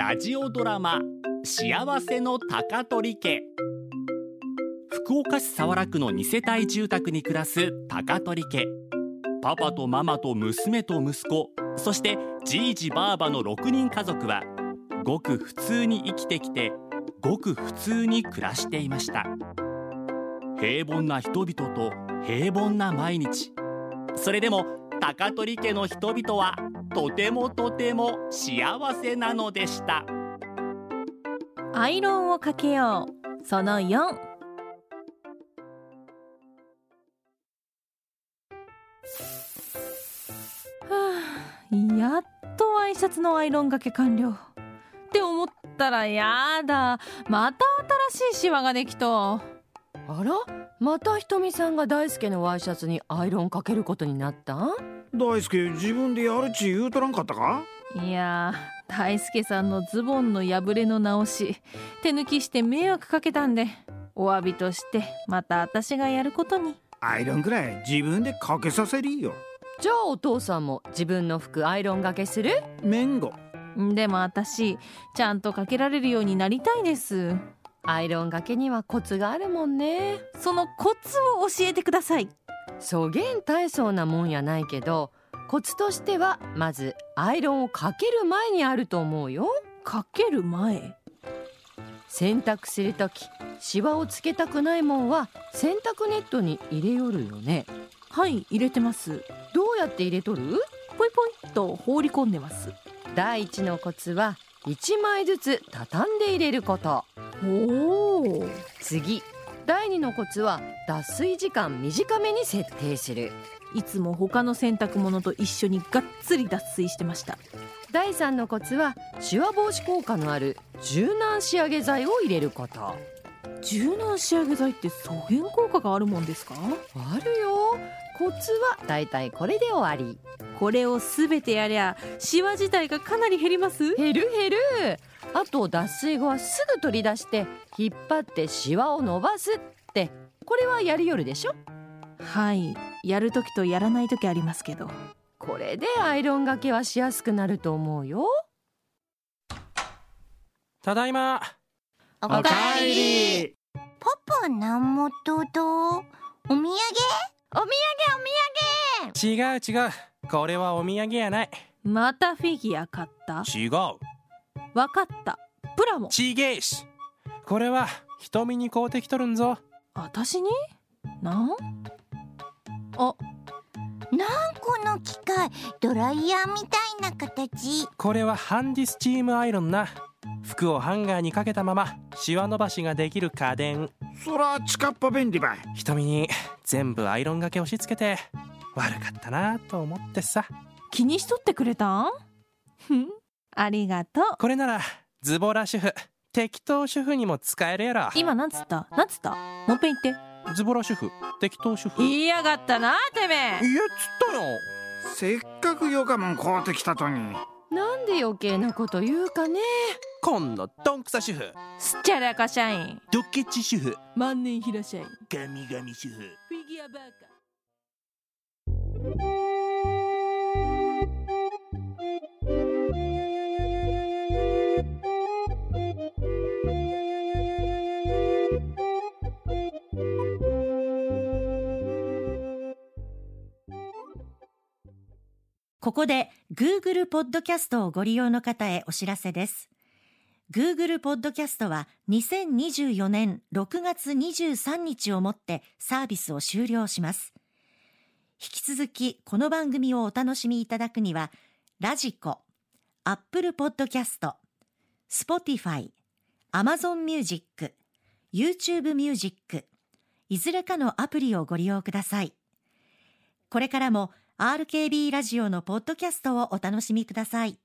ラジオドラマ幸せの高取家。福岡市早良区の2世帯住宅に暮らす高取家。パパとママと娘と息子、そしてじいじばあばの6人家族はごく普通に生きてきて、ごく普通に暮らしていました。平凡な人々と平凡な毎日。それでも高取家の人々はとてもとても幸せなのでした。 アイロンをかけようその4。やっとワイシャツのアイロンがけ完了って思ったら、やだ、また新しいシワができた。 あら、またひとみさんが大輔のワイシャツにアイロンかけることになったん？ 大輔、自分でやるち言うとらんかったか？ いや、大輔さんのズボンの破れの直し手抜きして迷惑かけたんで、お詫びとしてまた私がやることに。 アイロンくらい自分でかけさせりよ。 じゃあお父さんも自分の服アイロンがけする？ めんご。 でも私ちゃんとかけられるようになりたいです。 アイロンがけにはコツがあるもんね。 そのコツを教えてください。 そげん大層なもんやないけど、コツとしてはまずアイロンをかける前にあると思うよ。 かける前？ 洗濯するときシワをつけたくないもんは洗濯ネットに入れよるよね。 はい、入れてます。 どうやって入れとる？ ポイポイっと放り込んでます。 第一のコツは1枚ずつ畳んで入れること。 おー。 次、第2のコツは脱水時間短めに設定する。 いつも他の洗濯物と一緒にがっつり脱水してました。 第3のコツはシワ防止効果のある柔軟仕上げ剤を入れること。 柔軟仕上げ剤って素変効果があるもんですか？ あるよ。コツはだいたいこれで終わり。 これをすべてやりゃシワ自体がかなり減ります。 減る。あと脱水後はすぐ取り出して引っ張ってシワを伸ばすって、これはやりよるでしょ？ はい、やるときとやらないときありますけど、 これでアイロンがけはしやすくなると思うよ。 ただいま。 おかえり。 パパなんもとど？お土産？ 違う、これはお土産やない。 またフィギュア買った？ 違う。 わかった、プラモ。 ちげえし。これは瞳に買うてきとるんぞ。 私に？なんこの機械、ドライヤーみたいな形。 これはハンディスチームアイロンな。服をハンガーにかけたままシワ伸ばしができる家電。 そら近っぱ便利ばい。 瞳に全部アイロンがけ押し付けて悪かったなと思ってさ。 気にしとってくれたん？ありがとう。 これならズボラ主婦、適当主婦にも使えるやろ。 今なんつった？もう一遍言って。 ズボラ主婦、適当主婦。 言いやがったな、てめえ。 いや、つったよ。 せっかくよかもん買うてきたとに。 なんで余計なこと言うかね。 こんなどんくさ主婦、 すっちゃらか社員、 ドケチ主婦、 万年平社員、 ガミガミ主婦、 フィギュアバーカ。 ここで Google ポッドキャストをご利用の方へお知らせです。Google ポッドキャストは2024年6月23日をもってサービスを終了します。引き続きこの番組をお楽しみいただくには、ラジコ、Apple ポッドキャスト、Spotify、Amazon Music、YouTube Music、いずれかのアプリをご利用ください。これからもRKB ラジオのポッドキャストをお楽しみください。